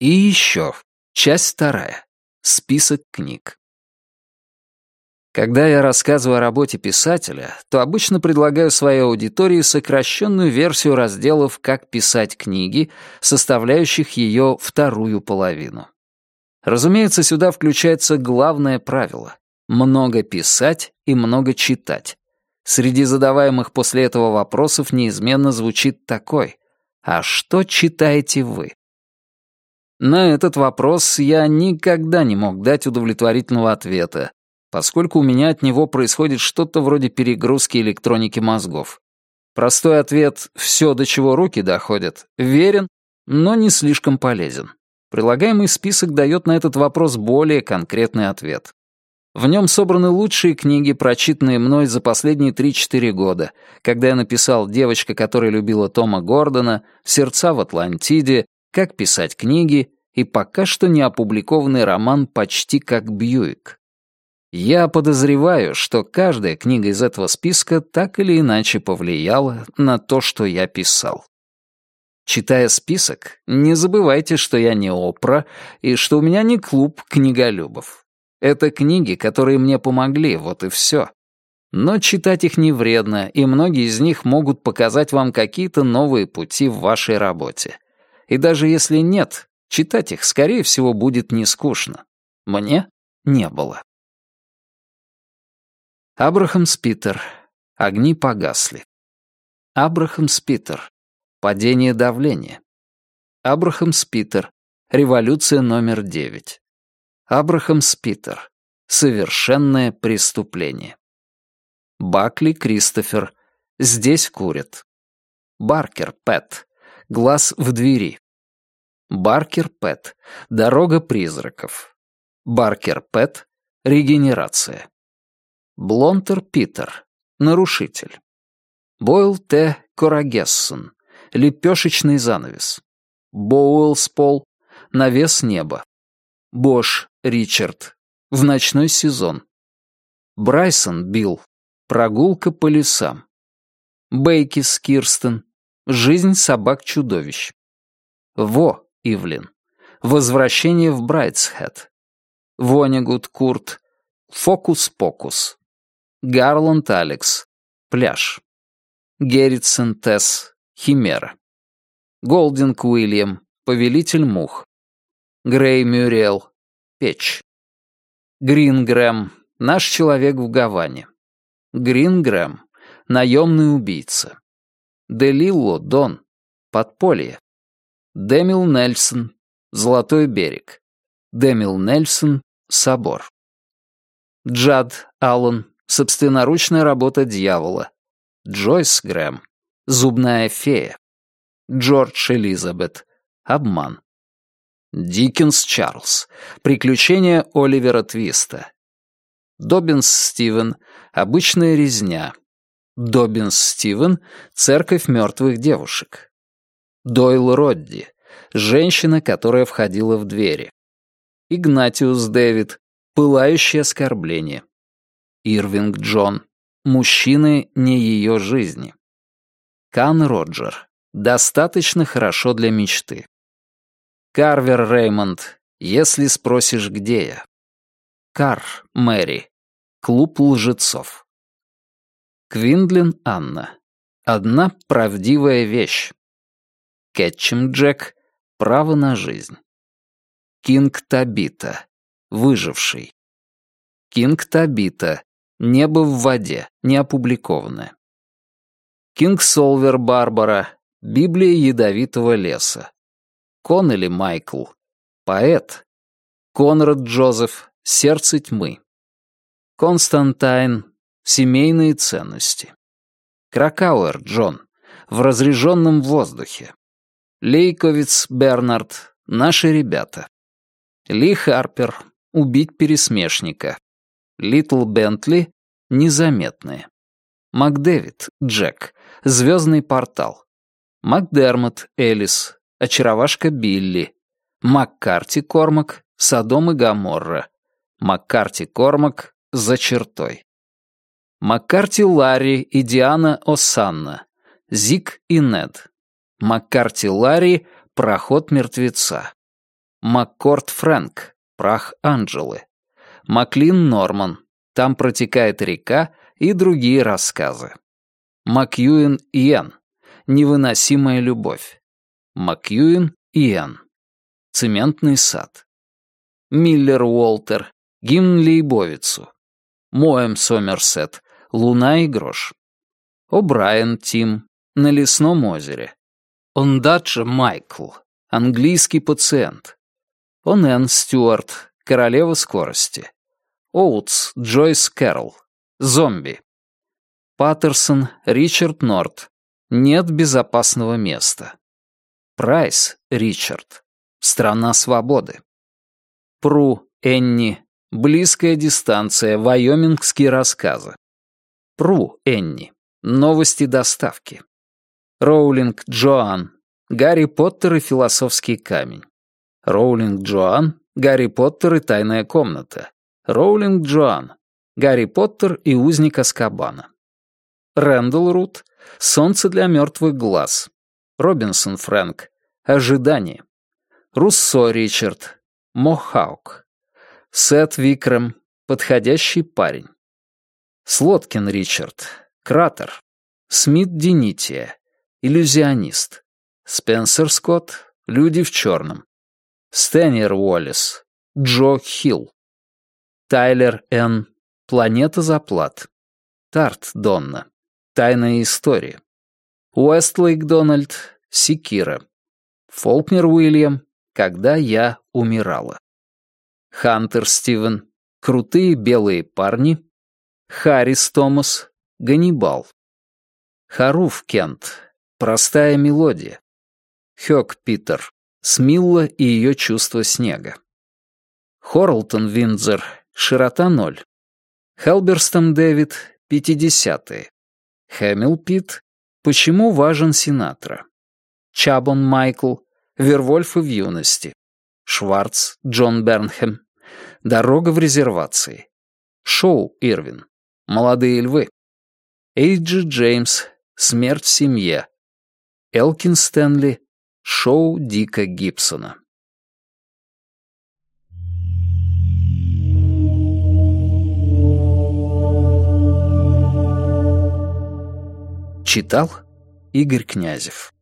И еще. Часть 2. Список книг. Когда я рассказываю о работе писателя, то обычно предлагаю своей аудитории сокращенную версию разделов «Как писать книги», составляющих ее вторую половину. Разумеется, сюда включается главное правило — много писать и много читать. Среди задаваемых после этого вопросов неизменно звучит такой: «А что читаете вы?» На этот вопрос я никогда не мог дать удовлетворительного ответа, поскольку у меня от него происходит что-то вроде перегрузки электроники мозгов. Простой ответ «все, до чего руки доходят» верен, но не слишком полезен. Прилагаемый список дает на этот вопрос более конкретный ответ. В нем собраны лучшие книги, прочитанные мной за последние 3-4 года, когда я написал «Девочка, которая любила Тома Гордона», «Сердца в Атлантиде», «Как писать книги» и пока что не опубликованный роман «Почти как Бьюик». Я подозреваю, что каждая книга из этого списка так или иначе повлияла на то, что я писал. Читая список, не забывайте, что я не Опра и что у меня не клуб книголюбов. Это книги, которые мне помогли, вот и все. Но читать их не вредно, и многие из них могут показать вам какие-то новые пути в вашей работе. И даже если нет, читать их, скорее всего, будет не скучно. Мне не было. Абрахам Спитер. Огни погасли. Абрахам Спитер. Падение давления. Абрахам Спитер. Революция номер 9. Абрахам Спитер. Совершенное преступление. Бакли Кристофер. Здесь курят. Баркер Пэт. Глаз в двери. Баркер Пэт. Дорога призраков. Баркер Пэт. Регенерация. Блонтер Питер. Нарушитель. Бойл Т. Корагессон. Лепешечный занавес. Боуэллс Пол. Навес неба. Бош Ричард. В ночной сезон. Брайсон Билл. Прогулка по лесам. Бейкис Кирстен. Жизнь собак-чудовищ. Во Ивлин. Возвращение в Брайтсхед. Вонегут Курт. Фокус-покус. Гарланд Алекс. Пляж. Герритсон Тесс. Химера. Голдинг Уильям. Повелитель мух. Грей Мюрриел. Печь. Грингрэм. Наш человек в Гаване. Грингрэм. Наемный убийца. Делилло Дон. Подполье. Демил Нельсон. Золотой берег. Демил Нельсон. Собор. Джад Аллен. Собственноручная работа дьявола. Джойс Грэм. Зубная фея. Джордж Элизабет. Обман. Диккенс Чарльз. Приключения Оливера Твиста. Доббинс Стивен. Обычная резня. Доббинс Стивен. Церковь мертвых девушек. Дойл Родди. Женщина, которая входила в двери. Игнатиус Дэвид. Пылающее оскорбление. Ирвинг Джон. Мужчины не ее жизни. Кан Роджер. Достаточно хорошо для мечты. Карвер Реймонд. Если спросишь, где я. Карр Мэри. Клуб лжецов. Квиндлин Анна. Одна правдивая вещь. Кетчем Джек. Право на жизнь. Кинг Табита. Выживший. Кинг Табита. Небо в воде. Не опубликованное. Кинг Солвер Барбара. Библия ядовитого леса. Коннелли Майкл. Поэт. Конрад Джозеф. Сердце тьмы. Константайн. Семейные ценности. Кракауэр Джон. В разреженном воздухе. Лейковиц Бернард. Наши ребята. Ли Харпер. Убить пересмешника. Литл Бентли. Незаметные. Макдэвид Джек. Звездный портал. Макдермот Элис. Очаровашка Билли. Маккарти Кормак. Содом и Гоморра. Маккарти Кормак. За чертой. Маккарти Ларри и Диана О'Санна. Зик и Нед. Маккарти Ларри. Проход мертвеца. Маккорд Фрэнк, прах Анджелы. Маклин Норман, там протекает река и другие рассказы. Макьюин Иэн, невыносимая любовь. Макьюин Иэн, цементный сад. Миллер Уолтер, гимн Лейбовицу. Моэм Сомерсет, луна и грош. О'Брайен Тим, на лесном озере. Ондаджа Майкл, английский пациент. Онэн Стюарт, королева скорости. Оутс Джойс Кэрролл, зомби. Паттерсон Ричард Норт, нет безопасного места. Прайс Ричард, страна свободы. Пру Энни, близкая дистанция, вайомингские рассказы. Пру Энни, новости доставки. Роулинг Джоан, Гарри Поттер и философский камень. Роулинг Джоан, Гарри Поттер и тайная комната. Роулинг Джоан, Гарри Поттер и узник Азкабана. Рэндалл Рут, солнце для мертвых глаз. Робинсон Фрэнк, ожидание. Руссо Ричард, Мохаук. Сет Викрам, подходящий парень. Слоткин Ричард, кратер. Смит Динития, иллюзионист. Спенсер Скотт, люди в черном. Стэньер Уоллес, Джо Хилл. Тайлер Н., планета заплат. Тарт Донна, тайная история. Уэстлейк Дональд, Секира. Фолкнер Уильям, когда я умирала. Хантер Стивен, крутые белые парни. Харрис Томас, Ганнибал. Харуф Кент, простая мелодия. Хёк Питер, Смилла и ее чувство снега. Хорлтон Виндзор, широта 0. Хелберстон Дэвид, 50-е. Хэмилл Пит, почему важен Синатра. Чабон Майкл, Вервольфы в юности. Шварц Джон Бернхэм, дорога в резервации. Шоу Ирвин, молодые львы. Эйджи Джеймс, смерть в семье. Элкин Стэнли, шоу Дика Гибсона. Читал Игорь Князев.